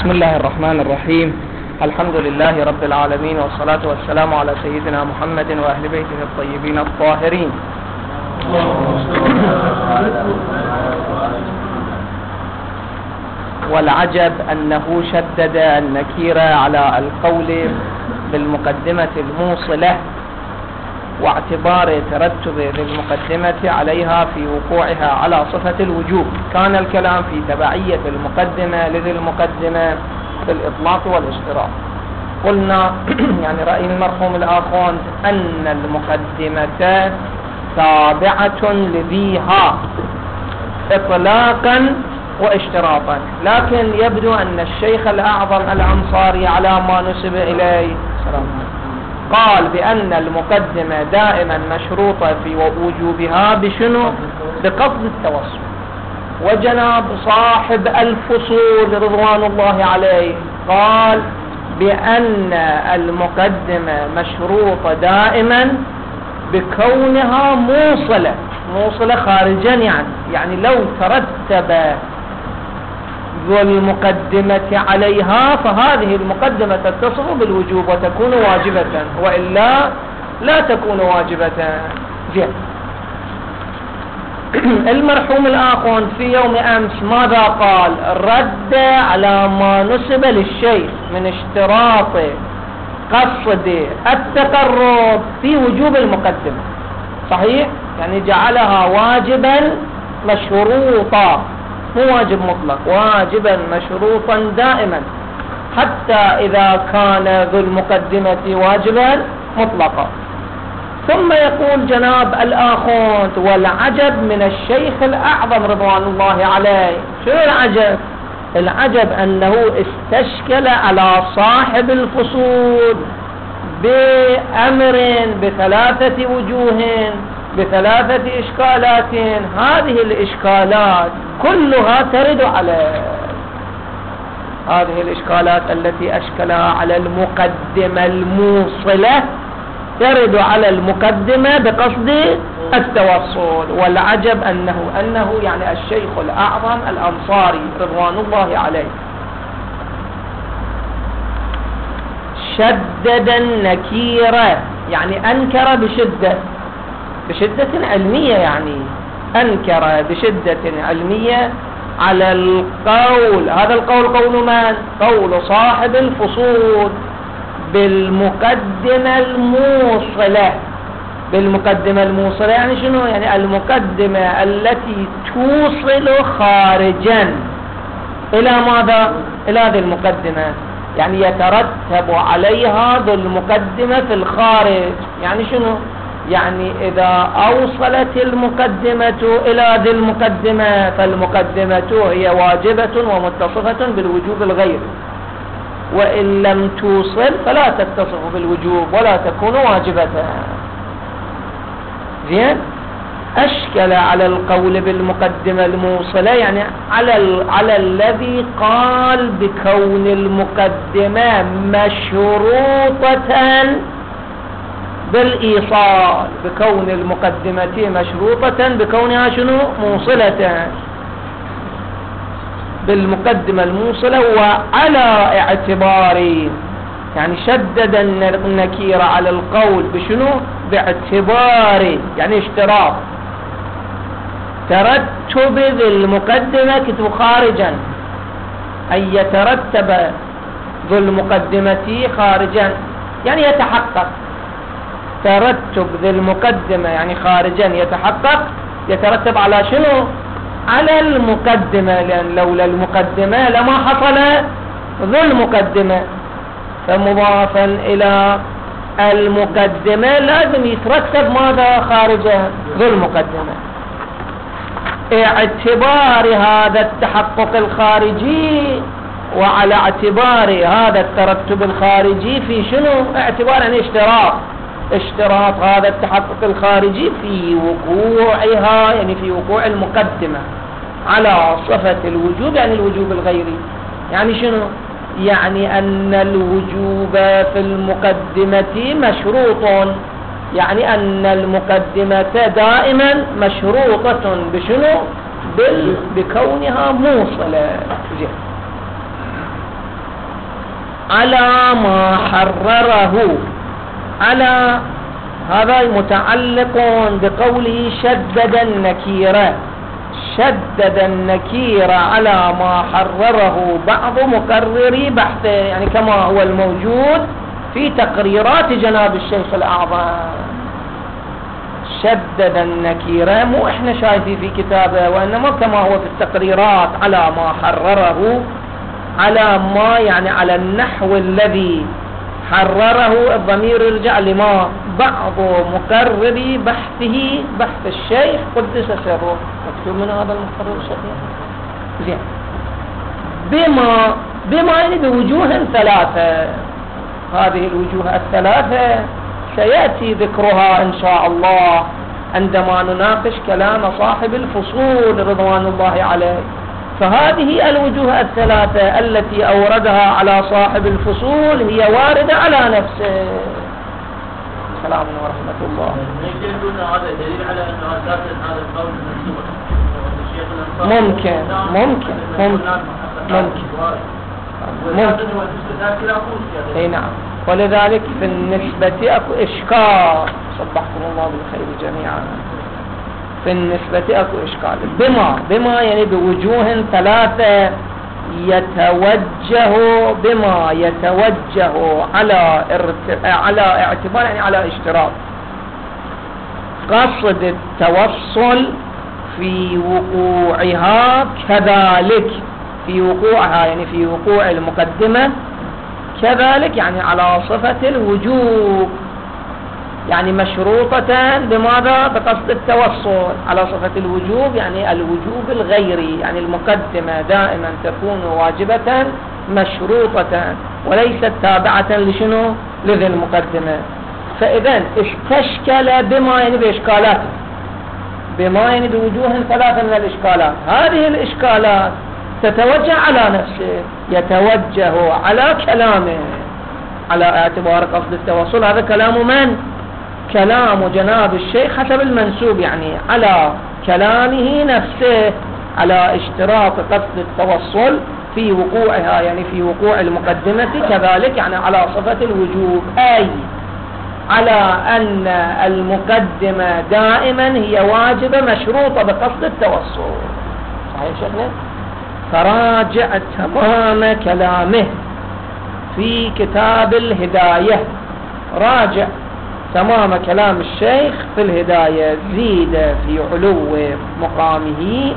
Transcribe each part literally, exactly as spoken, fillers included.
بسم الله الرحمن الرحيم. الحمد لله رب العالمين، والصلاة والسلام على سيدنا محمد وأهل بيته الطيبين الطاهرين. والعجب أنه شدد النكير على القول بالمقدمة الموصلة واعتبار ترتب ذي المقدمة عليها في وقوعها على صفة الوجوب. كان الكلام في تبعية المقدمة لذي المقدمة في الإطلاق والاشتراط. قلنا يعني رأي المرحوم الآخوان أن المقدمة تابعة لذيها إطلاقا واشتراطا، لكن يبدو أن الشيخ الأعظم الأنصاري على ما نسب إليه قال بأن المقدمة دائما مشروطة في وجوبها بشنو؟ بقصد التوسط. وجناب صاحب الفصول رضوان الله عليه قال بأن المقدمة مشروطة دائما بكونها موصلة موصلة خارجا، يعني يعني لو ترتب ذو المقدمة عليها فهذه المقدمة تتصف بالوجوب وتكون واجبة، وإلا لا تكون واجبة. زين. المرحوم الآخون في يوم أمس ماذا قال؟ رد على ما نسب للشيخ من اشتراط قصد التقرب في وجوب المقدمة. صحيح؟ يعني جعلها واجبا مشروطا، مو واجب مطلق، واجبا مشروطا دائما، حتى إذا كان ذو المقدمة واجبا مطلقا. ثم يقول جناب الآخوند والعجب من الشيخ الأعظم رضوان الله عليه. شو العجب؟ العجب أنه استشكل على صاحب الفصول بأمر بثلاثة وجوه بثلاثة إشكالات. هذه الإشكالات كلها ترد على هذه الإشكالات التي أشكلها على المقدمة الموصلة ترد على المقدمة بقصد التوصل. والعجب أنه أنه يعني الشيخ الأعظم الأنصاري رضوان الله عليه شدد النكيرة، يعني أنكر بشدة بشدة علمية، يعني أنكر بشدة علمية على القول. هذا القول قول من؟ قول صاحب الفصول بالمقدمة الموصلة. بالمقدمة الموصلة يعني شنو؟ يعني المقدمة التي توصل خارجا إلى ماذا؟ إلى ذي المقدمة، يعني يترتب عليها ذو المقدمة في الخارج. يعني شنو؟ يعني إذا أوصلت المقدمة إلى ذي المقدمة فالمقدمة هي واجبة ومتصفة بالوجوب الغيري، وإن لم توصل فلا تتصف بالوجوب ولا تكون واجبة. زين. أشكل على القول بالمقدمة الموصلة، يعني على على الذي قال بكون المقدمة مشروطة بالإيصال، بكون المقدمة مشروطة بكونها شنو؟ موصلة، بالمقدمة الموصلة. وعلى اعتبار، يعني شدد النكير على القول بشنو؟ باعتبار يعني اشتراط ترتب ذي المقدمة كتب خارجا، أي يترتب ذو المقدمة خارجا، يعني يتحقق ترتب ذي المقدمة يعني خارجا يتحقق. يترتب على شنو؟ على المقدمة، لأن لولا المقدمة لما حصل ذو المقدمة. فمضافا إلى المقدمة لازم يترتب ماذا خارجها؟ ذو المقدمة. اعتبار هذا التحقق الخارجي وعلى اعتبار هذا الترتب الخارجي في شنو؟ اعتبار يعني اشتراط اشتراط هذا التحقق الخارجي في وقوعها، يعني في وقوع المقدمة على صفة الوجوب، يعني الوجوب الغيري. يعني شنو؟ يعني أن الوجوب في المقدمة مشروط، يعني أن المقدمة دائما مشروطة بشنو؟ بكونها موصلة. على ما حرره. على هذا متعلق بقوله شدد النكيرة، شدد النكيرة على ما حرره بعض مقرري بحثه، يعني كما هو الموجود في تقريرات جناب الشيخ الأعظم. شدد النكيرة مو احنا شايفين في كتابه، وإنما كما هو في التقريرات على ما حرره، على ما يعني على النحو الذي حرره. الضمير يرجع لما بعض مقرري بحثه، بحث الشيخ قدس سره. مكتوب من هذا المقرر الشيخ زين. بما بما يعني بوجوه ثلاثة. هذه الوجوه الثلاثة سيأتي ذكرها إن شاء الله عندما نناقش كلام صاحب الفصول رضوان الله عليه. فهذه الوجوه الثلاثة التي أوردها على صاحب الفصول هي واردة على نفسه. سلام ورحمة الله. هذا دليل على أن أساسا هذا القول منسوخ. ممكن ممكن ممكن ممكن ممكن اي نعم. ولذلك في النسبة أكو إشكال. صبحكم الله بالخير جميعا. في النسبة أكو إشكال. بما بما يعني بوجوه ثلاثة يتوجه، بما يتوجه على ارت... على اعتبار يعني على اشتراط قصد التوصل في وقوعها كذلك، في وقوعها يعني في وقوع المقدمة كذلك، يعني على صفة الوجوب، يعني مشروطة بماذا؟ بقصد التوصل على صفة الوجوب، يعني الوجوب الغيري، يعني المقدمة دائما تكون واجبة مشروطة وليست تابعة لشنو؟ لذي المقدمة. فإذا استشكل بما يعني بإشكالات، بما يعني بوجوه ثلاثة من الإشكالات. هذه الإشكالات تتوجه على نفسه، يتوجه على كلامه على اعتبار قصد التوصل. هذا كلام من؟ كلام جناب الشيخ حسب المنسوب، يعني على كلامه نفسه، على اشتراط قصد التوصل في وقوعها، يعني في وقوع المقدمة كذلك، يعني على صفة الوجوب، أي على أن المقدمة دائما هي واجبة مشروطة بقصد التوصل. صحيح شيخنا؟ فراجع تمام كلامه في كتاب الهداية، راجع تمام كلام الشيخ في الهداية، زيد في علو مقامه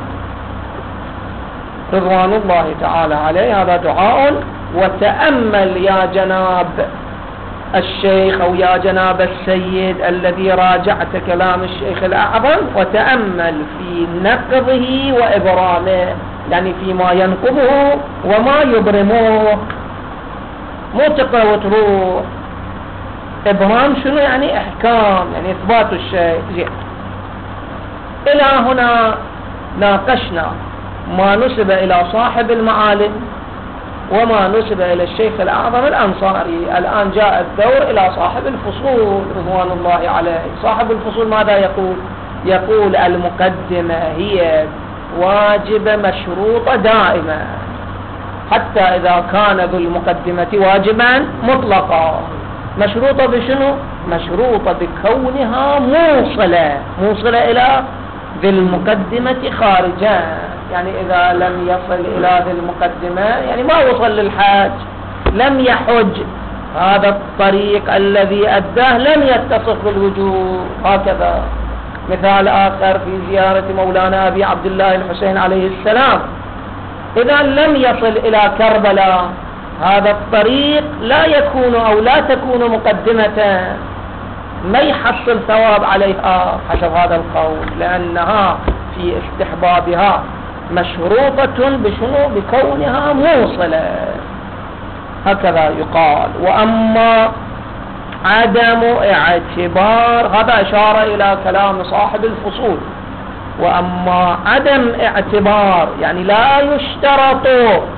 رضوان الله تعالى عليه. هذا دعاء. وتأمل يا جناب الشيخ أو يا جناب السيد الذي راجعت كلام الشيخ الأعظم، وتأمل في نقضه وإبرامه، يعني فيما ينقضه وما يبرمه. مو تقرأ وتروح. إبرام شنو يعني؟ إحكام، يعني إثبات الشيء. زين. إلى هنا ناقشنا ما نسب إلى صاحب المعالم وما نسب إلى الشيخ الأعظم الأنصاري. الآن جاء الدور إلى صاحب الفصول رضوان الله عليه. صاحب الفصول ماذا يقول؟ يقول المقدمة هي واجبة مشروطة دائما، حتى إذا كان ذو المقدمة واجبا مطلقا. مشروطة بشنو؟ مشروطة بكونها موصلة، موصلة إلى ذي المقدمة خارجا. يعني إذا لم يصل إلى ذي المقدمة يعني ما وصل للحاج، لم يحج، هذا الطريق الذي أداه لم يتصف بالوجوب. هكذا. مثال آخر في زيارة مولانا أبي عبد الله الحسين عليه السلام، إذا لم يصل إلى كربلاء هذا الطريق لا يكون أو لا تكون مقدمة، ما يحصل ثواب عليها حسب هذا القول، لأنها في استحبابها مشروطة بشنو؟ بكونها موصلة. هكذا يقال. وأما عدم اعتبار، هذا إشارة إلى كلام صاحب الفصول. وأما عدم اعتبار يعني لا يشترط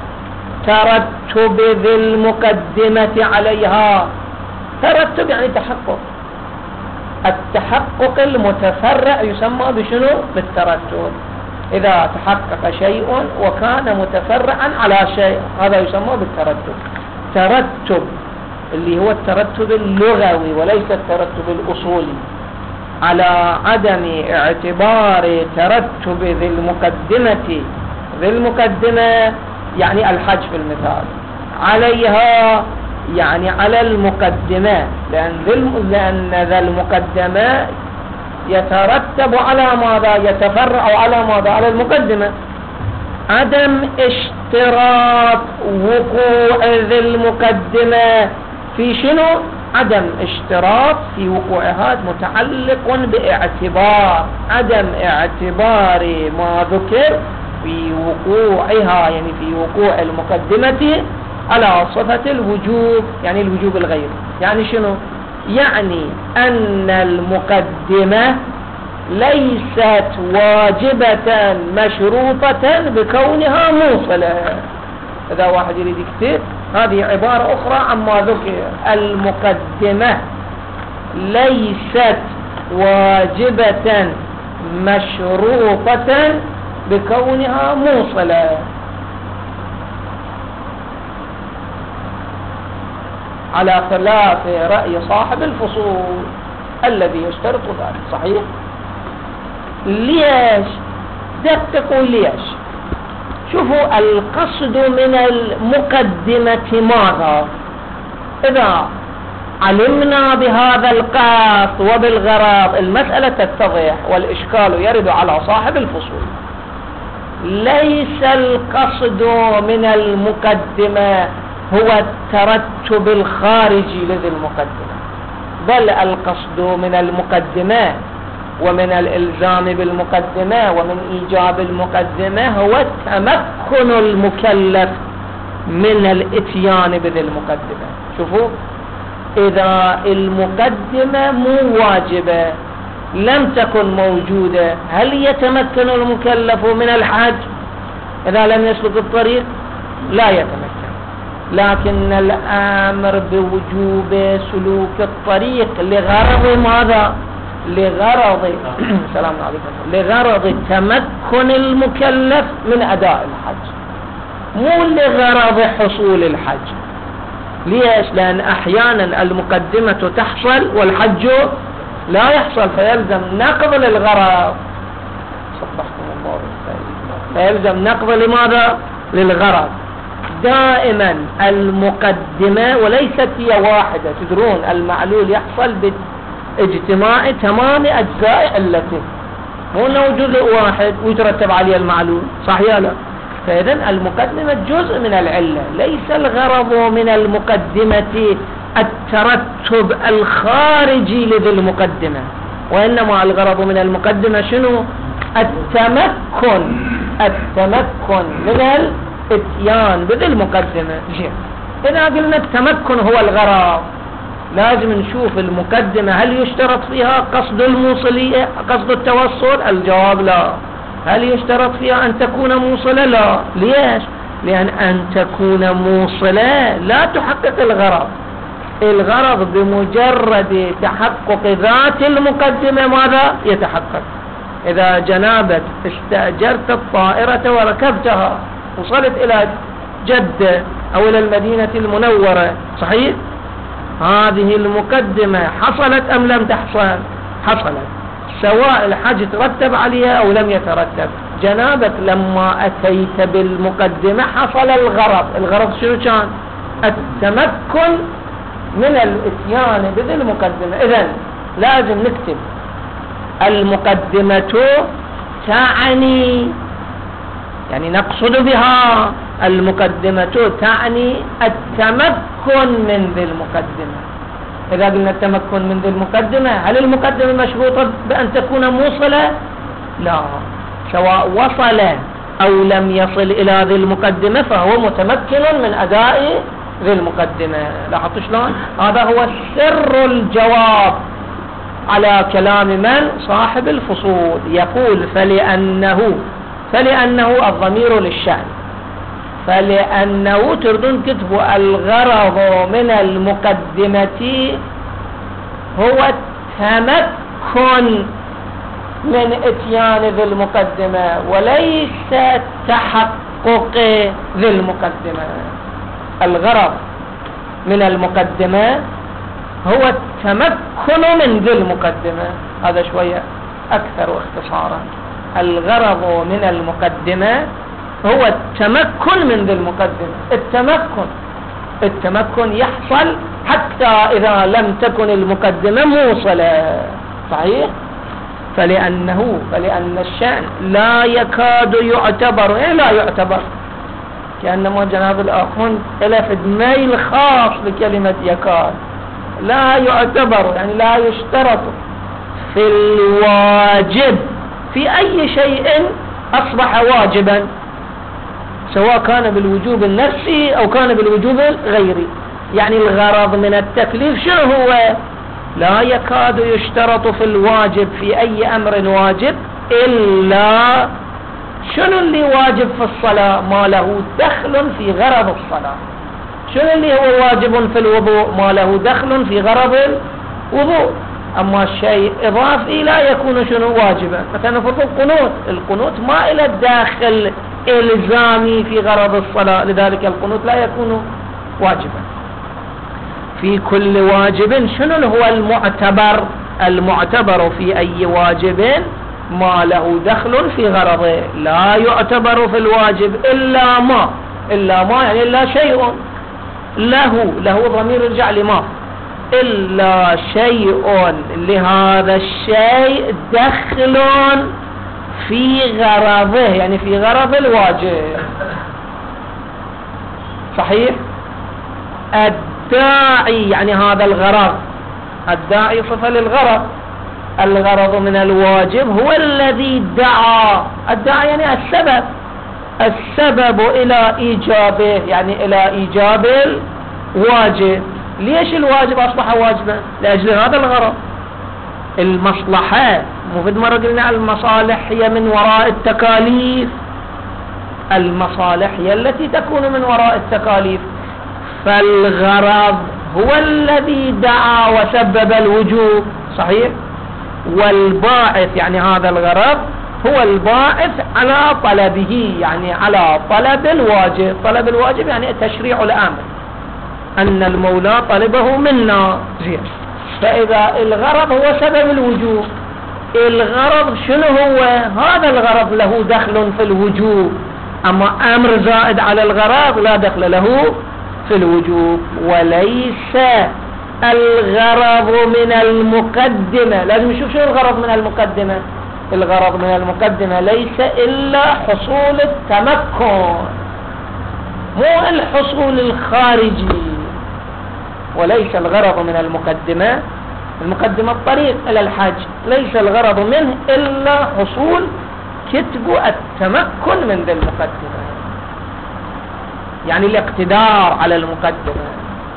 ترتب ذي المقدمة عليها. ترتب يعني تحقق، التحقق المتفرع يسمى بشنو؟ بالترتب. إذا تحقق شيء وكان متفرعا على شيء هذا يسمى بالترتب. الترتب اللي هو الترتب اللغوي وليس الترتب الأصولي، على عدم اعتبار ترتب ذي المقدمة ذي المقدمة يعني الحج في المثال عليها، يعني على المقدمة، لأن لأن ذا المقدمة يترتب على ماذا؟ يتفرع على ماذا؟ على المقدمة. عدم اشتراط وقوع ذي المقدمة في شنو؟ عدم اشتراط في وقوعها متعلق باعتبار عدم اعتبار ما ذكر في وقوعها، يعني في وقوع المقدمة على صفة الوجوب، يعني الوجوب الغير. يعني شنو؟ يعني أن المقدمة ليست واجبة مشروطة بكونها موصلة. إذا واحد يريد يكتب هذه عبارة أخرى عما ذكر، المقدمة ليست واجبة مشروطة بكونها موصلة، على خلاف رأي صاحب الفصول الذي يشترط ذلك. صحيح؟ ليش؟ دققوا ليش. شوفوا القصد من المقدمة ماذا؟ إذا علمنا بهذا القصد وبالغرض المسألة تتضح والإشكال يرد على صاحب الفصول. ليس القصد من المقدمة هو الترتب الخارجي لذي المقدمة، بل القصد من المقدمة ومن الإلزام بالمقدمة ومن إيجاب المقدمة هو تمكن المكلف من الاتيان بذي المقدمة. شوفوا، إذا المقدمة مو واجبة لم تكن موجودة، هل يتمكن المكلف من الحج؟ إذا لم يسلك الطريق لا يتمكن. لكن الأمر بوجوب سلوك الطريق لغرض ماذا؟ لغرض السلام عليكم لغرض تمكن المكلف من أداء الحج، مو لغرض حصول الحج. ليش؟ لأن أحيانا المقدمة تحصل والحج لا يحصل، فيلزم نقض للغرض. صبحكم الله بالخير. فيلزم نقض لماذا؟ للغرض. دائما المقدمة وليست هي واحدة، تدرون المعلول يحصل باجتماع تمام أجزاء علته، مو انه جزء واحد ويترتب عليه المعلول. صحيح لا؟ فإذن المقدمة جزء من العلة، ليس الغرض من المقدمة الترتب الخارجي لذي المقدمة، وإنما الغرض من المقدمة شنو؟ التمكن التمكن من الاتيان بذي المقدمة. إذا قلنا التمكن هو الغرض، لازم نشوف المقدمة هل يشترط فيها قصد الموصلية، قصد التوصل؟ الجواب لا. هل يشترط فيها أن تكون موصلة؟ لا. ليش؟ لأن أن تكون موصلة لا تحقق الغرض. الغرض بمجرد تحقق ذات المقدمة ماذا يتحقق؟ إذا جنابك استأجرت الطائرة وركبتها وصلت إلى جدة أو إلى المدينة المنورة، صحيح؟ هذه المقدمة حصلت أم لم تحصل؟ حصلت، سواء الحج ترتب عليها أو لم يترتب. جنابك لما أتيت بالمقدمة حصل الغرض. الغرض شنو كان؟ التمكن من الاتيان بذي المقدمة. إذن لازم نكتب المقدمة تعني، يعني نقصد بها المقدمة تعني التمكن من ذي المقدمة. إذا قلنا التمكن من ذي المقدمة، هل المقدمة مشروطة بأن تكون موصلة؟ لا، سواء وصل أو لم يصل إلى ذي المقدمة فهو متمكن من أداء ذي المقدمة. لاحظتوا شلون؟ هذا هو سر الجواب على كلام من؟ صاحب الفصول. يقول فلأنه فلأنه الضمير للشأن، فلأنه تردون كتبوا الغرض من المقدمة هو التمكن من اتيان ذي المقدمة وليس تحقق ذي المقدمة. الغرض من المقدمة هو التمكن من ذي المقدمة. هذا شوية أكثر اختصارا. الغرض من المقدمة هو التمكن من ذي المقدمة. التمكن التمكن يحصل حتى إذا لم تكن المقدمة موصلة. صحيح؟ فلأنه فلأن الشأن لا يكاد يعتبر، إيه لا يعتبر؟ كأنما جناب الآخوان إلى ميل خاص بكلمة يكاد. لا يعتبر يعني لا يشترط في الواجب في أي شيء أصبح واجبا، سواء كان بالوجوب النفسي أو كان بالوجوب الغيري. يعني الغرض من التكليف شنو هو؟ لا يكاد يشترط في الواجب في أي أمر واجب إلا شنو اللي واجب في الصلاة؟ ما له دخل في غرض الصلاة. شنو اللي هو واجب في الوضوء؟ ما له دخل في غرض الوضوء. أما الشيء إضافي لا يكون شنو واجبا. مثلا فرض القنوت، القنوت ما إلى الداخل إلزامي في غرض الصلاة، لذلك القنوت لا يكون واجبا. في كل واجب شنو هو المعتبر؟ المعتبر في أي واجب ما له دخل في غرضه. لا يعتبر في الواجب إلا ما إلا ما يعني إلا شيء له له ضمير يرجع لما إلا شيء لهذا الشيء دخل في غرضه، يعني في غرض الواجب. صحيح؟ الداعي يعني هذا الغرض، الداعي صفة للغرض. الغرض من الواجب هو الذي دعا. الداعي يعني السبب، السبب إلى إيجابه، يعني إلى إيجاب الواجب. ليش الواجب أصبح واجبا؟ لأجل هذا الغرض. المصلحة، مو مرة قلنا المصالح هي من وراء التكاليف. المصالح هي التي تكون من وراء التكاليف. فالغرض هو الذي دعا وسبب الوجوب. صحيح؟ والباعث يعني هذا الغرض هو الباعث على طلبه، يعني على طلب الواجب. طلب الواجب يعني تشريع الأمر، أن المولى طلبه منا. زين. فإذا الغرض هو سبب الوجوب، الغرض شنو هو؟ هذا الغرض له دخل في الوجوب. أما أمر زائد على الغرض لا دخل له في الوجوب. وليس الغرض من المقدمة، لازم نشوف شو الغرض من المقدمة. الغرض من المقدمة ليس إلا حصول التمكن، مو الحصول الخارجي. وليس الغرض من المقدمة، المقدمة الطريق إلى الحج، ليس الغرض منه إلا حصول كتب التمكن من ذي المقدمة، يعني الاقتدار على المقدمة.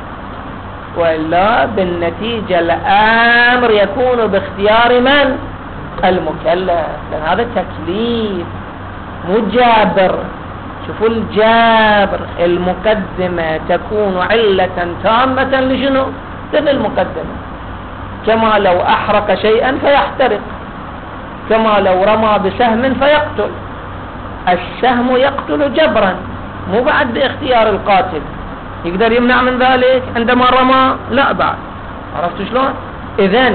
وإلا بالنتيجة الأمر يكون باختيار من؟ المكلف، لأن هذا تكليف مو جابر. شوفوا الجابر، المقدمة تكون علة تامة لشنو؟ للمقدمة. كما لو أحرق شيئا فيحترق، كما لو رمى بسهم فيقتل. السهم يقتل جبرا، مو بعد باختيار القاتل. يقدر يمنع من ذلك عندما رمى؟ لا بعد. عرفتوا شلون؟ إذن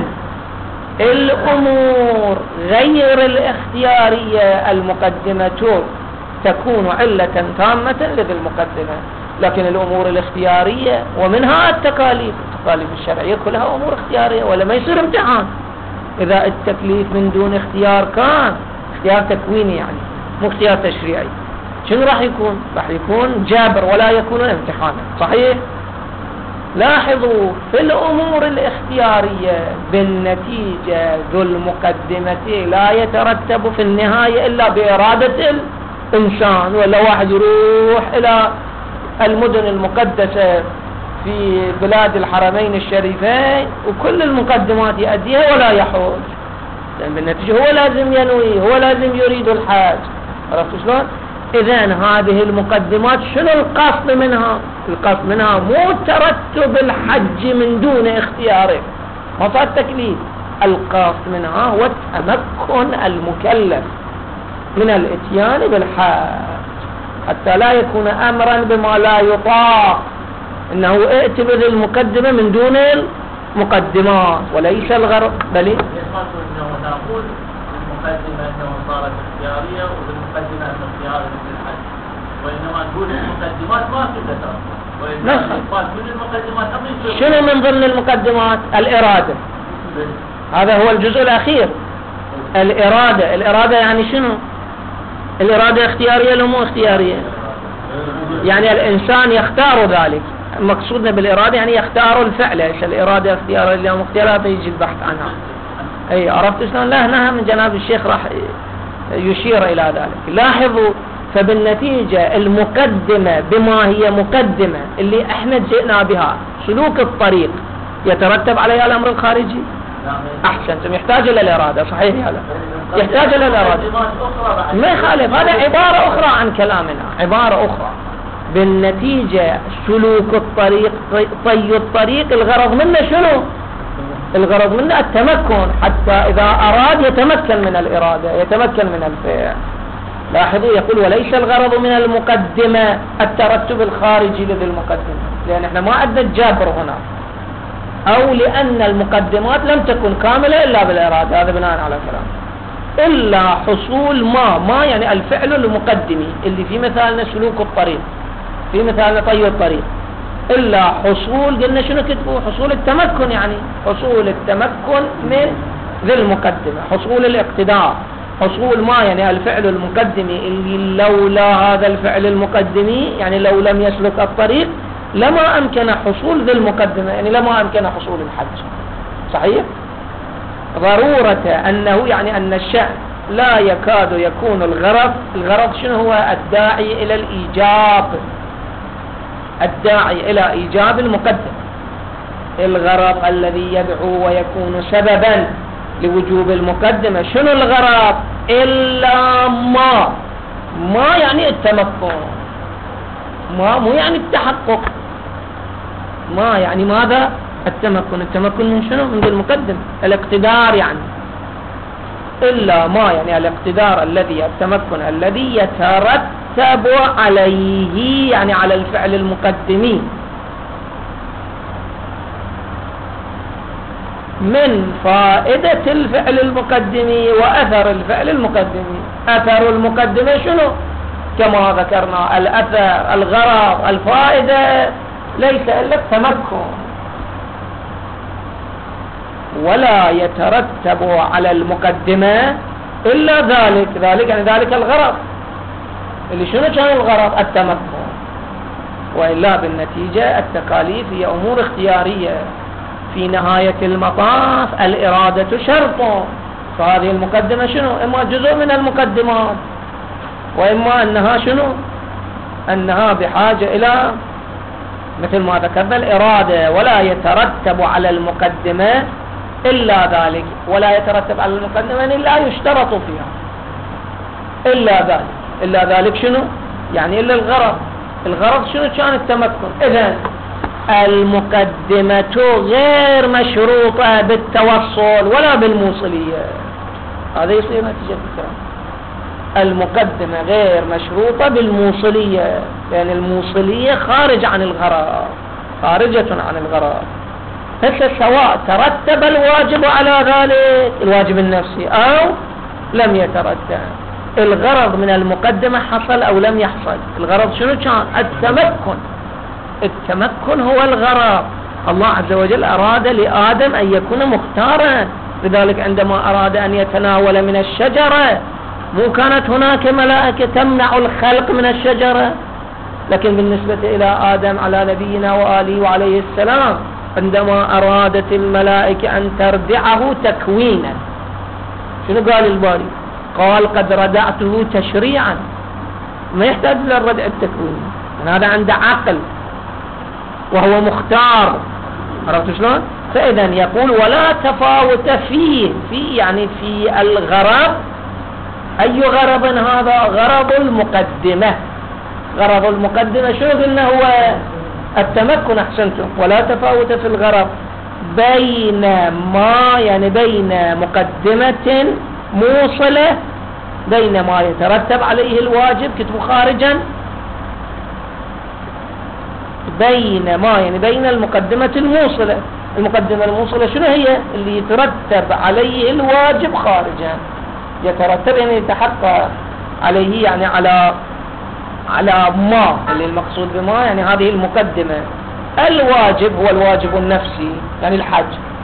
الأمور غير الاختيارية المقدمة تكون علة تامة لذي المقدمة. لكن الأمور الاختيارية ومنها التكاليف، التكاليف الشرعية كلها أمور اختيارية، ولا ما يصير امتحان. إذا التكليف من دون اختيار كان اختيار تكويني، يعني مو اختيار تشريعي، شنو راح يكون؟ راح يكون جابر ولا يكون امتحانا. صحيح؟ لاحظوا في الأمور الاختيارية بالنتيجة ذو المقدمة لا يترتب في النهاية إلا بإرادة الإنسان. ولا واحد يروح إلى المدن المقدسة في بلاد الحرمين الشريفين وكل المقدمات يأديها ولا يحوج، لأن بالنتيجة هو لازم ينوي، هو لازم يريد الحاج. عرفتوا شلون؟ إذن هذه المقدمات شنو القصد منها؟ القصد منها مو ترتب الحج من دون اختياره، ما صار تكليف. القصد منها هو تمكن المكلف من الاتيان بالحج، حتى لا يكون أمرا بما لا يطاق. انه ائت بالمقدمة من دون المقدمات وليس الغرض بل يقصد انه نقول المقدمة انه صارت اختيارية وبالمقدمة انه اختياري مثل الحج، وانما نقول المقدمات ما كلها ترى، وانما قال كل المقدمات أمر. شنو من ضمن المقدمات؟ الإرادة، هذا هو الجزء الأخير. الإرادة، الإرادة يعني شنو؟ الإرادة اختيارية لو مو اختيارية؟ يعني الإنسان يختار ذلك، مقصودنا بالإرادة يعني يختار الفعل. ايش الإرادة اختيار اللي هم اختيارات يجي البحث عنها. اي عرفت شلون؟ لا هنا من جناب الشيخ راح يشير إلى ذلك. لاحظوا، فبالنتيجة المقدمة بما هي مقدمة اللي احنا جئنا بها سلوك الطريق يترتب عليها الأمر الخارجي. أحسنتم، يحتاج إلى الإرادة، صحيح هذا يحتاج إلى الإرادة، ما يخالف، هذا عبارة أخرى عن كلامنا، عبارة أخرى. بالنتيجة سلوك الطريق، طي الطريق، الغرض منه شنو؟ الغرض منه التمكن، حتى إذا أراد يتمكن من الإرادة، يتمكن من الفعل. لاحظوا يقول وليس الغرض من المقدمة الترتب الخارجي لذي المقدمة، لأن احنا ما عندنا الجبر هنا، أو لأن المقدمات لم تكن كاملة إلا بالإرادة، هذا بناء على كلام. إلا حصول ما ما يعني الفعل المقدمي اللي في مثالنا سلوك الطريق، في مثالنا طي الطريق، إلا حصول، قلنا شنو كتبوا؟ حصول التمكن، يعني حصول التمكن من ذي المقدمة، حصول الاقتدار، حصول ما يعني الفعل المقدمي اللي لولا هذا الفعل المقدمي، يعني لو لم يسلك الطريق لما أمكن حصول ذي المقدمة، يعني لما أمكن حصول الحج. صحيح؟ ضرورة أنه يعني أن الشأن لا يكاد يكون الغرض. الغرض شنو هو؟ الداعي إلى الإيجاب، الداعي إلى إيجاب المقدم، الغرض الذي يدعو ويكون سببا لوجوب المقدمة. شنو الغرض؟ إلا ما ما يعني التمكن، ما مو يعني التحقق، ما يعني ماذا؟ التمكن. التمكن من شنو؟ من المقدم، الاقتدار يعني. إلا ما يعني الاقتدار الذي، التمكن الذي يترتب عليه، يعني على الفعل المقدمي، من فائدة الفعل المقدمي وأثر الفعل المقدمي. أثر المقدمة شنو؟ كما ذكرنا الأثر، الغرض، الفائدة، ليس إلا التمكن. ولا يترتب على المقدمة إلا ذلك، ذلك يعني ذلك الغرض اللي شنو كان الغرض؟ التمكن. وإلا بالنتيجة التكاليف هي أمور اختيارية، في نهاية المطاف الإرادة شرط. فهذه المقدمة شنو؟ إما جزء من المقدمات، وإما أنها شنو؟ أنها بحاجة إلى مثل ما ذكرنا الإرادة. ولا يترتب على المقدمة إلا ذلك، ولا يترتب على المقدمة يعني لا يشترط فيها إلا ذلك. إلا ذلك شنو؟ يعني إلا الغرض. الغرض شنو؟ كان التمكن. إذن المقدمة غير مشروطة بالتوصل ولا بالموصلية. هذا يصير نتيجة الكلام. المقدمة غير مشروطة بالموصلية، لأن الموصلية خارج عن الغرض، خارجة عن الغرض. هسه سواء ترتب الواجب على ذلك، الواجب النفسي، أو لم يترتب، الغرض من المقدمة حصل أو لم يحصل. الغرض شنو كان؟ التمكن. التمكن هو الغرض. الله عز وجل أراد لآدم أن يكون مختارا، لذلك عندما أراد أن يتناول من الشجرة مو كانت هناك ملائكة تمنع الخلق من الشجرة، لكن بالنسبة إلى آدم على نبينا وآله وعليه السلام عندما أرادت الملائكة أن تردعه تكوينا، شنو قال الباري؟ قال قد ردعته تشريعا، ما يحتاج للردع التكويني، هذا عنده عقل وهو مختار. عرفت شلون؟ فإذا يقول ولا تفاوت فيه، في يعني في الغرض. أي غرض هذا؟ غرض المقدمة. غرض المقدمة شنو قلنا؟ هو التمكن. أحسنتم. ولا تفاوت في الغرض بين ما يعني بين مقدمة موصلة، بين ما يترتب عليه الواجب كتب خارجا بين ما يعني بين المقدمة الموصلة. المقدمة الموصلة شنو هي؟ اللي يترتب عليه الواجب خارجا، يترتب يعني يتحقق عليه يعني على على ما، اللي المقصود بما يعني هذه المقدمة. الواجب هو الواجب النفسي يعني الحج،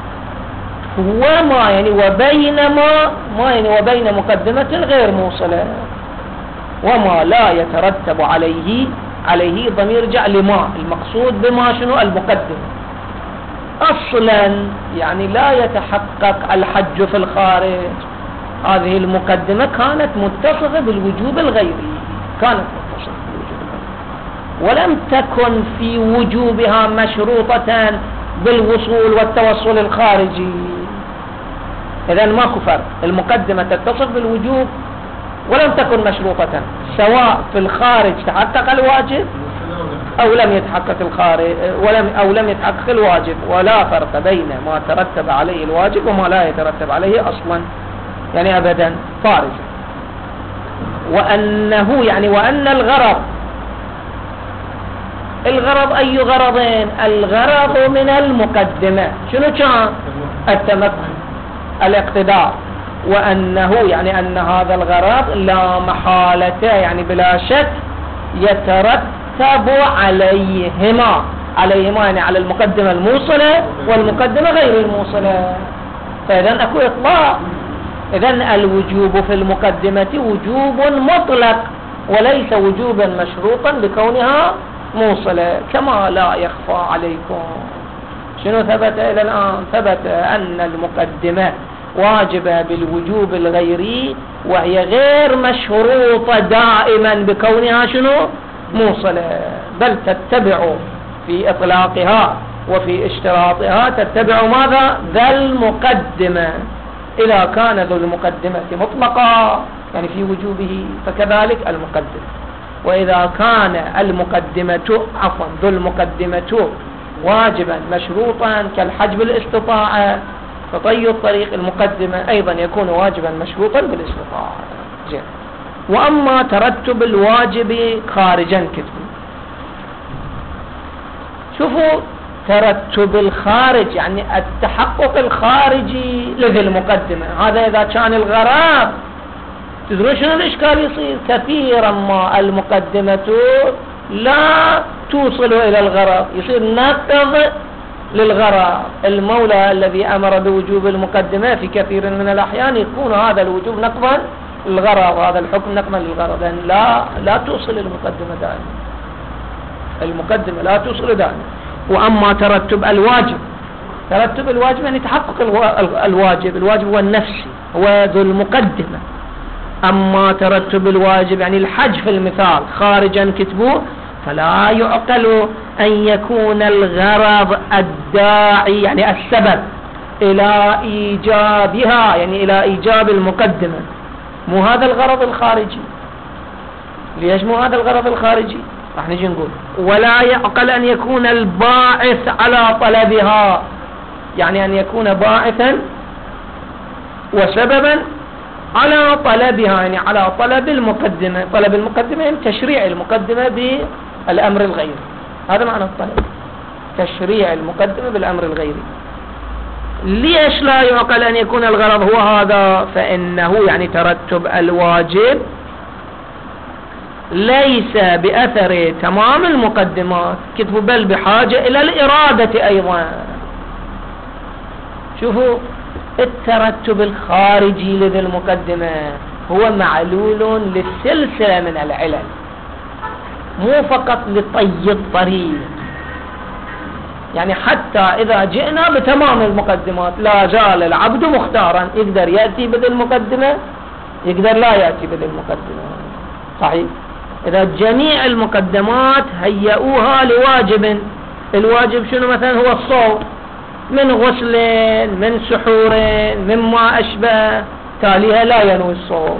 وما يعني وبينما ما يعني وبين مقدمة غير موصلة، وما لا يترتب عليه عليه ضمير يرجع لما، المقصود بما شنو؟ المقدمة. أصلا يعني لا يتحقق الحج في الخارج، هذه المقدمة كانت متصفة بالوجوب الغيري، كانت متصفة بالوجوب الغيري، ولم تكن في وجوبها مشروطة بالوصول والتوصل الخارجي. إذن ماكو فرق، المقدمة تتصف بالوجوب ولم تكن مشروطة، سواء في الخارج تحقق الواجب أو لم يتحقق الخارج ولم أو لم يتحقق الواجب، ولا فرق بين ما ترتب عليه الواجب وما لا يترتب عليه أصلا، يعني أبدا خارجا. وأنه يعني وأن الغرض الغرض أي غرضين؟ الغرض من المقدمة شنو كان؟ التمكن، الاقتدار. وأنه يعني أن هذا الغرض لا محالة يعني بلا شك يترتب عليهما عليهما يعني على المقدمة الموصلة والمقدمة غير الموصلة. فإذن أكو إطلاق، إذن الوجوب في المقدمة وجوب مطلق وليس وجوبا مشروطا بكونها موصلة، كما لا يخفى عليكم. شنو ثبت إلى الآن؟ ثبت أن المقدمة واجبة بالوجوب الغيري، وهي غير مشروطة دائما بكونها شنو؟ موصلة، بل تتبع في إطلاقها وفي اشتراطها تتبع ماذا؟ ذا المقدمة. إذا كان ذو المقدمة مطلقا يعني في وجوبه فكذلك المقدمة، وإذا كان المقدمة عفوا ذو المقدمة واجبا مشروطا كالحج بالاستطاعة، فطي الطريق المقدمة أيضا يكون واجبا مشروطا بالاستطاعة. جيد. وأما ترتب الواجب خارجا كتبه، شوفوا ترتب الخارج يعني التحقق الخارجي لذي المقدمة، هذا إذا كان الغرض. تدرون شنو الإشكال يصير؟ كثيرا ما المقدمة لا توصل إلى الغرض، يصير نقض للغرض. المولى الذي أمر بوجوب المقدمة في كثير من الأحيان يكون هذا الوجوب نقضا للغرض، هذا الحكم نقضا للغرض، لأن لا لا توصل المقدمة دائما، المقدمة لا توصل دائما. وأما ترتب الواجب، ترتب الواجب يعني تحقق الواجب، الواجب هو النفسي هو ذو المقدمة. أما ترتب الواجب يعني الحج في المثال خارجا كتبوه، فلا يعقل أن يكون الغرض الداعي يعني السبب إلى إيجابها، يعني إلى إيجاب المقدمة، مو هذا الغرض الخارجي. ليش مو هذا الغرض الخارجي؟ راح نجي نقول ولا يعقل أن يكون الباعث على طلبها، يعني أن يكون باعثا وسببا على طلبها، يعني على طلب المقدمة. طلب المقدمة يعني تشريع المقدمة بالأمر الغيري، هذا معنى الطلب، تشريع المقدمة بالأمر الغيري. ليش لا يعقل أن يكون الغرض هو هذا؟ فإنه يعني ترتب الواجب ليس بأثر تمام المقدمات كتبوا، بل بحاجة إلى الإرادة أيضا. شوفوا الترتب الخارجي لذي المقدمة هو معلول للسلسلة من العلل، مو فقط لطي الطريق. يعني حتى إذا جئنا بتمام المقدمات لا زال العبد مختارا، يقدر يأتي بذي المقدمة يقدر لا يأتي بذي المقدمة، صحيح. إذا جميع المقدمات هيئوها لواجب، الواجب شنو؟ مثلا هو الصوم، من غسل من سحور مما أشبه، تاليها لا ينوي الصوم.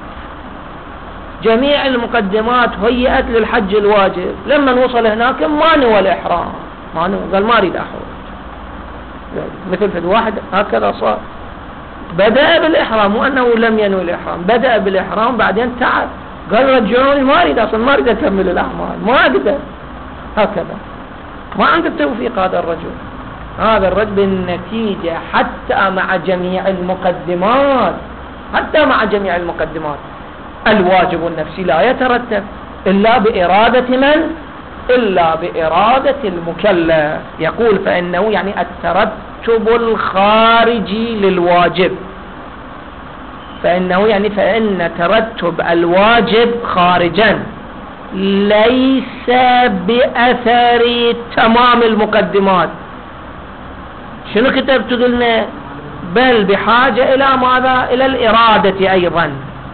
جميع المقدمات هيئت للحج الواجب، لما نوصل هناك ما نوى الإحرام، ما نوى، قال ما أريد أحرم. مثل في واحد هكذا صار، بدأ بالإحرام وأنه لم ينوي الإحرام، بدأ بالإحرام بعدين تعب، قال رجعوني ما أريد أصلا، ما أريد أكمل الأعمال، ما أقدر، هكذا. ما عنده توفيق هذا الرجل. هذا الرجل بالنتيجة حتى مع جميع المقدمات حتى مع جميع المقدمات الواجب النفسي لا يترتب إلا بإرادة من؟ إلا بإرادة المكلف. يقول فإنه يعني الترتب الخارجي للواجب، فإنه يعني فإن ترتب الواجب خارجا ليس بأثر تمام المقدمات. شنو كتبت قلنا؟ بل بحاجة إلى ماذا؟ إلى الإرادة أيضا.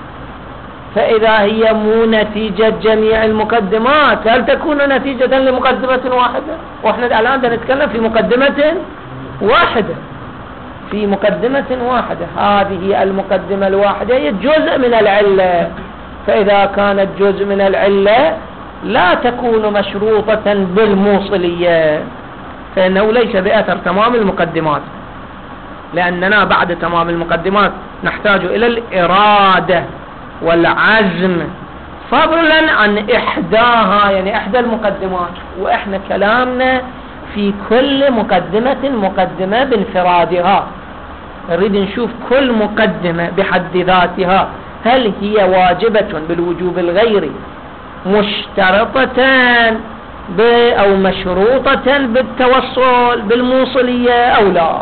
فإذا هي مو نتيجة جميع المقدمات هل تكون نتيجة لمقدمة واحدة؟ وإحنا الآن نتكلم في مقدمة واحدة في مقدمة واحدة. هذه المقدمة الواحدة هي جزء من العلة، فإذا كانت جزء من العلة لا تكون مشروطة بالموصلية، فإنه ليس بأثر تمام المقدمات، لأننا بعد تمام المقدمات نحتاج إلى الإرادة والعزم فضلا عن إحداها، يعني إحدى المقدمات. وإحنا كلامنا في كل مقدمة مقدمة بانفرادها، نريد نشوف كل مقدمة بحد ذاتها هل هي واجبة بالوجوب الغيري مشترطة أو مشروطة بالتوصل بالموصلية أو لا،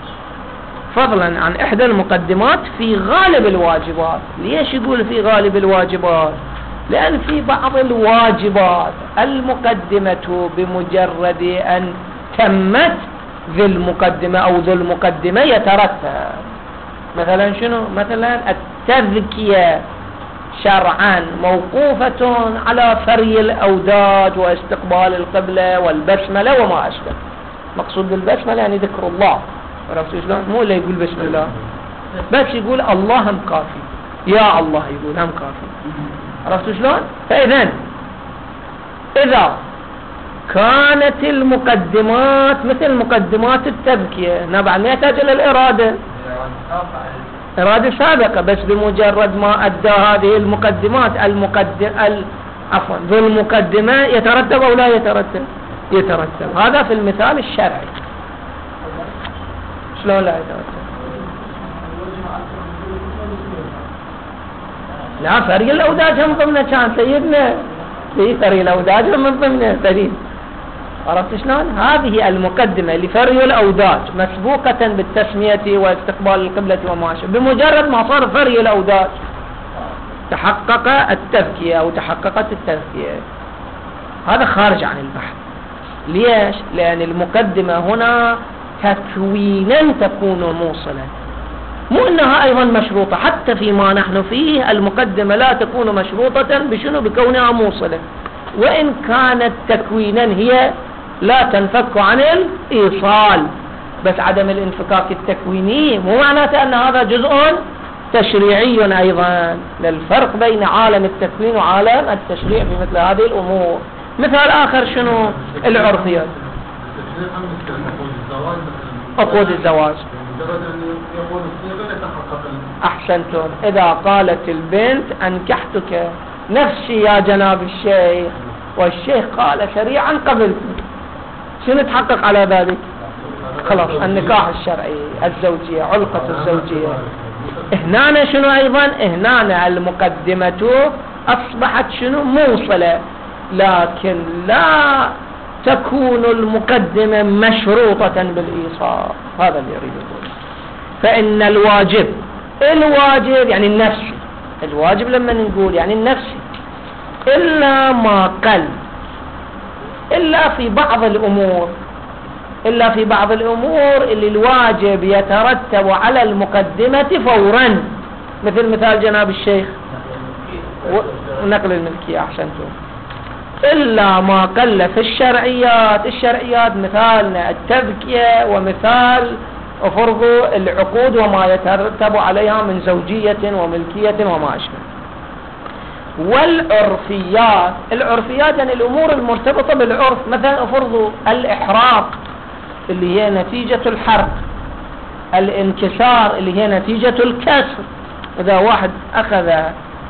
فضلا عن إحدى المقدمات في غالب الواجبات. ليش يقول في غالب الواجبات؟ لأن في بعض الواجبات المقدمة بمجرد أن تمت ذي المقدمة أو ذو المقدمة يترتب. مثلا شنو؟ مثلا التذكية شرعا موقوفة على فري الأوداج واستقبال القبلة والبسملة وما أشبه. مقصود بالبسملة يعني ذكر الله، عرفت شلون؟ مو اللي يقول بسم الله بس يقول الله هم كافي، يا الله يقول هم كافي، عرفت شلون؟ فإذن إذا كانت المقدمات مثل مقدمات التذكية نبع ما يحتاج إلى الإرادة، إرادة سابقة، بس بمجرد ما أدى هذه المقدمات المقدم ال... عفوا ذو المقدمة يترتب أو لا يترتب؟ يترتب. هذا في المثال الشرعي. شلون لا يترتب؟ لا فري الأوداج هم ضمنه كان سيدنا، في فري الأوداج هم ضمنه فريد، عرفت شلون؟ هذه المقدمة لفري الأوداج مسبوقة بالتسمية واستقبال القبلة وما شابه، بمجرد ما صار فري الأوداج تحقق التذكية أو تحققت التذكية. هذا خارج عن البحث. ليش؟ لأن المقدمة هنا تكوينا تكون موصلة، مو أنها أيضا مشروطة. حتى فيما نحن فيه المقدمة لا تكون مشروطة بشنو؟ بكونها موصلة، وإن كانت تكوينا هي لا تنفك عن الإيصال، بس عدم الانفكاك التكويني مو معناته أن هذا جزء تشريعي أيضا. للفرق بين عالم التكوين وعالم التشريع في مثل هذه الأمور. مثال آخر شنو؟ العرفيات، عقود الزواج. أحسنتم. إذا قالت البنت أنكحتك نفسي يا جناب الشيخ، والشيخ قال سريعا قبلت، شنو تحقق على ذلك؟ خلاص النكاح الشرعي، الزوجية، علقة الزوجية. هنا شنو أيضا؟ هنا المقدمة أصبحت شنو؟ موصلة، لكن لا تكون المقدمة مشروطة بالإيصال. هذا اللي يريد يقول. فإن الواجب الواجب يعني النفسي، الواجب لما نقول يعني النفسي، إلا ما قل، إلا في بعض الأمور، إلا في بعض الأمور اللي الواجب يترتب على المقدمة فورا، مثل مثال جناب الشيخ ونقل الملكية. أحسنتم. إلا ما قل في الشرعيات، الشرعيات مثالنا التذكية، ومثال فرض العقود وما يترتب عليها من زوجية وملكية وما أشبه. والعرفيات، العرفيات يعني الأمور المرتبطة بالعرف، مثلا فرض الإحراق اللي هي نتيجة الحرق، الانكسار اللي هي نتيجة الكسر. إذا واحد أخذ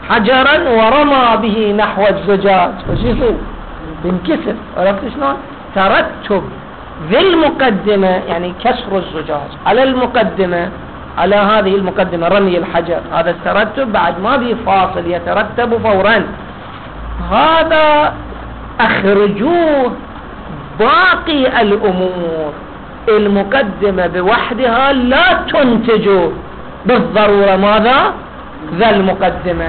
حجرا ورمى به نحو الزجاج فش يصير؟ ينكسر، عرفت شلون؟ ترتب ذي المقدمة يعني كسر الزجاج على المقدمة، على هذه المقدمة رمي الحجر، هذا الترتب بعد ما بي فاصل يترتب فورا، هذا أخرجوه. باقي الأمور المقدمة بوحدها لا تنتج بالضرورة ماذا؟ ذا المقدمة،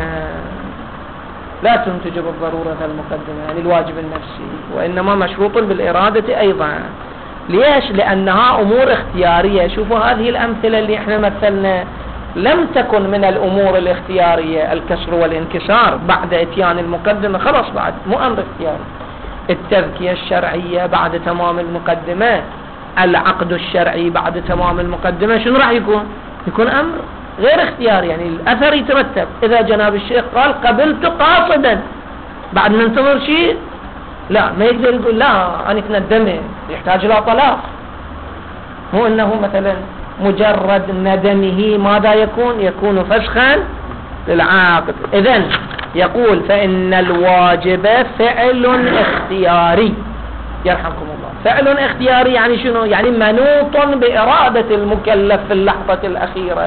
لا تنتج بالضرورة ذا المقدمة يعني الواجب النفسي، وإنما مشروط بالإرادة أيضا. ليش؟ لأنها أمور اختيارية. شوفوا هذه الأمثلة اللي احنا مثلنا لم تكن من الأمور الاختيارية، الكسر والانكسار بعد اتيان المقدمة، خلاص بعد مو أمر اختياري. التذكية الشرعية بعد تمام المقدمة، العقد الشرعي بعد تمام المقدمة، شنو راح يكون؟ يكون أمر غير اختياري، يعني الأثر يترتب. إذا جناب الشيخ قال قبلت قاصدا، بعد ننتظر شيء؟ لا، ما يقدر يقول لا أنا تندمت، يحتاج إلى طلاق. مو أنه مثلا مجرد ندمه ماذا يكون؟ يكون فسخا للعاقد. إذن يقول فإن الواجب فعل اختياري، يرحمكم الله. فعل اختياري يعني شنو؟ يعني منوط بإرادة المكلف في اللحظة الأخيرة،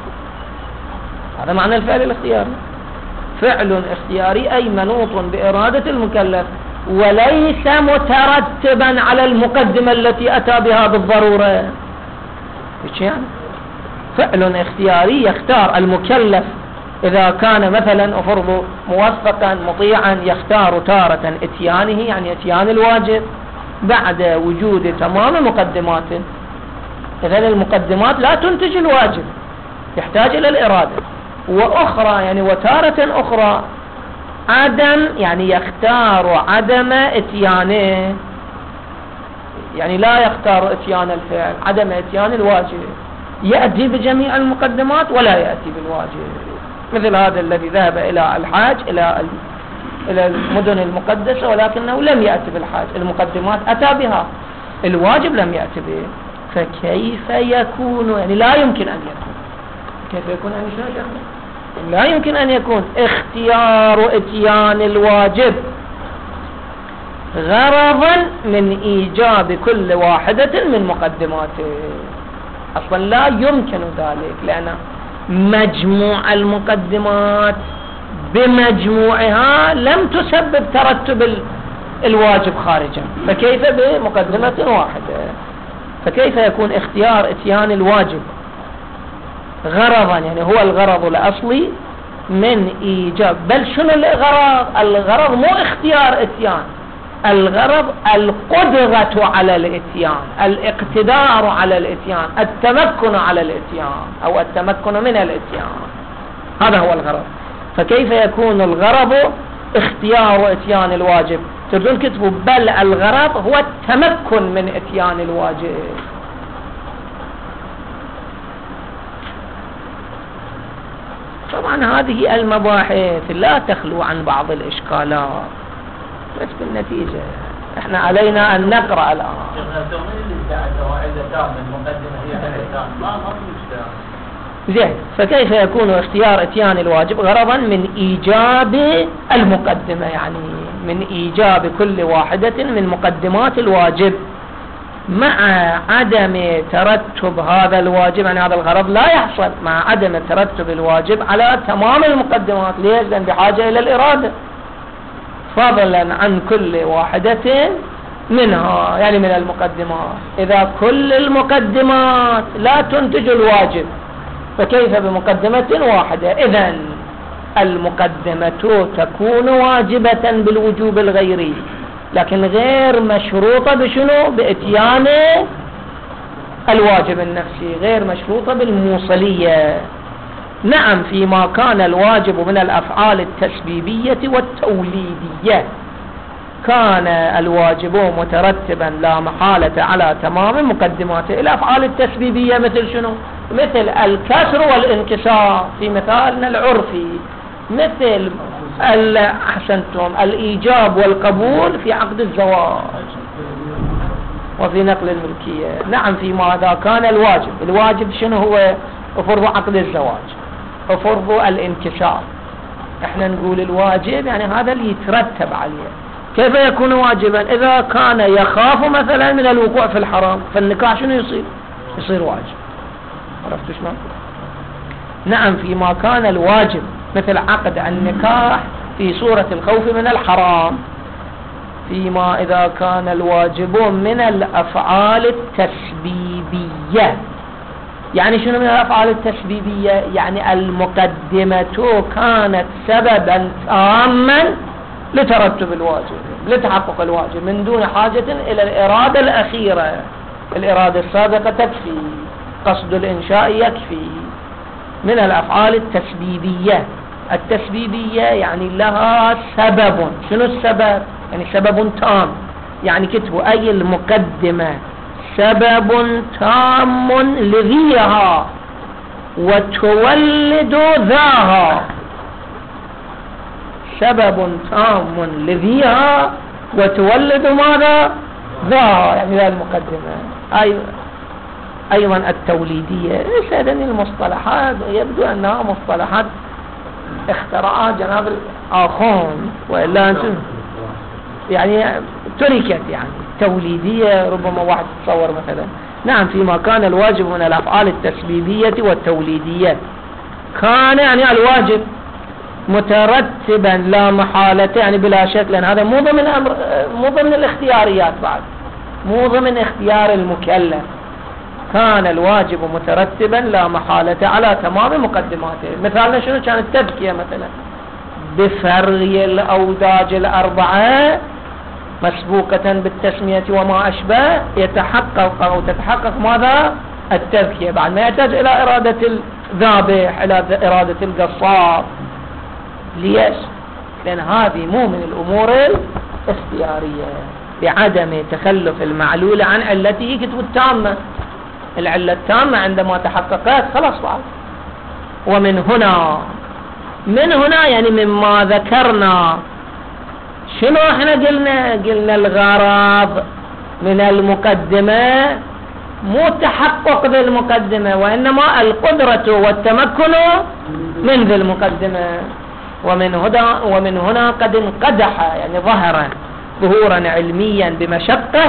هذا معنى الفعل الاختياري. فعل اختياري أي منوط بإرادة المكلف، وليس مترتبا على المقدمة التي أتى بها بالضرورة. إيش يعني؟ فعل اختياري يختار المكلف، إذا كان مثلا أفرض موفقا مطيعا يختار تارة اتيانه يعني اتيان الواجب بعد وجود تمام مقدماته. إذن المقدمات لا تنتج الواجب، يحتاج إلى الإرادة. وأخرى يعني وتارة أخرى عدم يعني يختار عدم اتيانه، يعني لا يختار اتيان الفعل، عدم اتيان الواجب، يأتي بجميع المقدمات ولا يأتي بالواجب. مثل هذا الذي ذهب إلى الحاج إلى إلى المدن المقدسة ولكنه لم يأتي بالحاج، المقدمات أتى بها، الواجب لم يأتي به. فكيف يكون يعني لا يمكن أن يكون، كيف يكون أن يشاء؟ لا يمكن أن يكون اختيار اتيان الواجب غرضا من إيجاب كل واحدة من مقدماته، أصلا لا يمكن ذلك، لأن مجموع المقدمات بمجموعها لم تسبب ترتب الواجب خارجا، فكيف بمقدمة واحدة؟ فكيف يكون اختيار اتيان الواجب غرضا يعني هو الغرض الأصلي من إيجاب، بل شنو الغرض؟ الغرض مو اختيار اتيان، الغرض القدرة على الاتيان، الاقتدار على الاتيان، التمكن على الاتيان أو التمكن من الاتيان، هذا هو الغرض. فكيف يكون الغرض اختيار اتيان الواجب؟ تردون كتبوا بل الغرض هو التمكن من اتيان الواجب. طبعا هذه المباحث لا تخلو عن بعض الإشكالات، بس بالنتيجة احنا علينا أن نقرأ الآن. زين، فكيف يكون اختيار اتيان الواجب غرضا من إيجاب المقدمة، يعني من إيجاب كل واحدة من مقدمات الواجب مع عدم ترتب هذا الواجب، يعني هذا الغرض لا يحصل مع عدم ترتب الواجب على تمام المقدمات. ليش؟ لأن بحاجة إلى الإرادة، فضلا عن كل واحدة منها يعني من المقدمات. إذا كل المقدمات لا تنتج الواجب فكيف بمقدمة واحدة؟ إذن المقدمة تكون واجبة بالوجوب الغيري، لكن غير مشروطة بشنو؟ بإتيان الواجب النفسي، غير مشروطة بالموصلية. نعم، فيما كان الواجب من الأفعال التسبيبية والتوليدية كان الواجب مترتبا لا محالة على تمام مقدماته. الأفعال التسبيبية مثل شنو؟ مثل الكسر والانكسار في مثالنا العرفي، مثل أحسنتم الإيجاب والقبول في عقد الزواج وفي نقل الملكية. نعم، فيما إذا كان الواجب، الواجب شنو هو؟ فرض عقد الزواج وفرض الانكسار. احنا نقول الواجب يعني هذا اللي يترتب عليه، كيف يكون واجبا؟ إذا كان يخاف مثلا من الوقوع في الحرام، فالنكاح شنو يصير؟ يصير واجب. عرفتوا شلون؟ نعم، فيما كان الواجب مثل عقد النكاح في صورة الخوف من الحرام. فيما إذا كان الواجب من الأفعال التسبيبية. يعني شنو من الأفعال التسبيبية؟ يعني المقدمة كانت سببا تاما لترتب الواجب، لتحقق الواجب، من دون حاجة إلى الإرادة الأخيرة. الإرادة السابقة تكفي، قصد الإنشاء يكفي. من الأفعال التسبيبية. التسبيبية يعني لها سبب. شنو السبب؟ يعني سبب تام. يعني كتبوا أي المقدمة سبب تام لذيها وتولد ذاها. سبب تام لذيها وتولد ماذا؟ ذاها. يعني ذا المقدمة. أي أيضا التوليدية. إيش هذه المصطلحات؟ يبدو أنها مصطلحات اخترعها جناب الآخون، وإلا أنتم يعني تركت. يعني التوليدية ربما واحد تصور مثلا. نعم، فيما كان الواجب من الأفعال التسبيبية والتوليدية. كان يعني الواجب مترتبا لا محالة، يعني بلا شك، لأن هذا مو ضمن أمر، مو ضمن الاختياريات بعد، مو ضمن اختيار المكلف. كان الواجب مترتبا لا محالة على تمام مقدماته. مثالنا شنو كانت؟ التذكية مثلا بفرغ الأوداج الأربعة مسبوقة بالتسمية وما أشبه، يتحقق أو تتحقق ماذا؟ التذكية، بعد ما يحتاج إلى إرادة الذابح، إلى إرادة القصاب. ليش؟ لأن هذه مو من الأمور الاختيارية، بعدم تخلف المعلول عن علته. كتب التامة، العلة التامة عندما تحققت خلاص بعد. ومن هنا من هنا يعني مما ذكرنا، شنو احنا قلنا؟ قلنا الغرض من المقدمة مو تحقق ذي المقدمة، وإنما القدرة والتمكن من ذي المقدمة. ومن هنا ومن هنا قد انقدح، يعني ظهر ظهورا علميا بمشقة،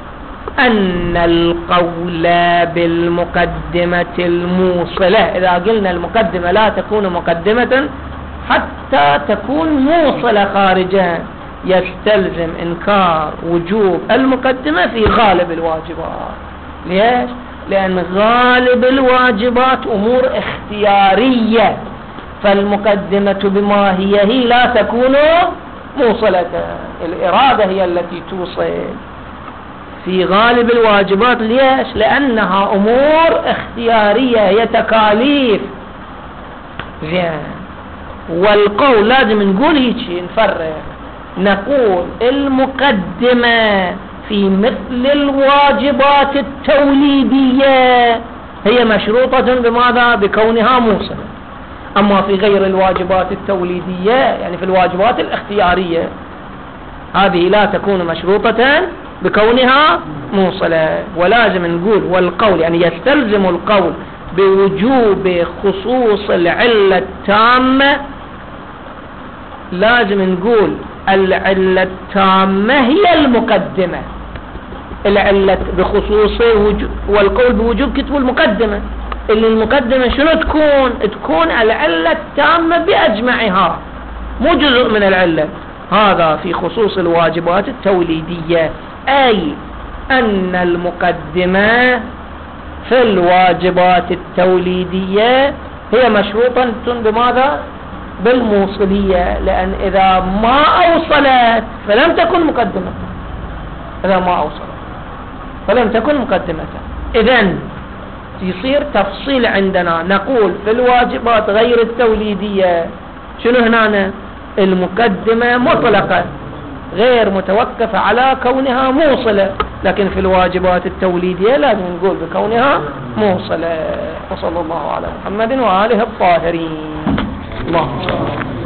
أن القول بالمقدمة الموصلة، إذا قلنا المقدمة لا تكون مقدمة حتى تكون موصلة خارجا، يستلزم إنكار وجوب المقدمة في غالب الواجبات. ليش؟ لأن غالب الواجبات أمور اختيارية، فالمقدمة بما هي هي لا تكون موصلة. الإرادة هي التي توصل في غالب الواجبات. ليش؟ لأنها أمور اختيارية، هي تكاليف. زين. والقول لازم نقول هيك، نفرق، نقول المقدمة في مثل الواجبات التوليدية هي مشروطة بماذا؟ بكونها موصلة. أما في غير الواجبات التوليدية، يعني في الواجبات الاختيارية، هذه لا تكون مشروطة بكونها موصلة. ولازم نقول والقول، يعني يستلزم القول بوجوب خصوص العلة التامة. لازم نقول العلة التامة هي المقدمة، العلة بخصوص وجوب، والقول بوجوب كتب المقدمة. اللي المقدمة شنو تكون؟ تكون العلة التامة بأجمعها، مو جزء من العلة. هذا في خصوص الواجبات التوليدية، أي أن المقدمة في الواجبات التوليدية هي مشروطة بماذا؟ بالموصلية. لأن إذا ما أوصلت فلم تكن مقدمة، إذا ما أوصلت فلم تكن مقدمة. إذن يصير تفصيل عندنا، نقول في الواجبات غير التوليدية شنو هنا؟ المقدمة مطلقة غير متوقفة على كونها موصلة، لكن في الواجبات التوليدية لازم نقول بكونها موصلة. وصلى الله على محمد وآله الطاهرين. اللهم صل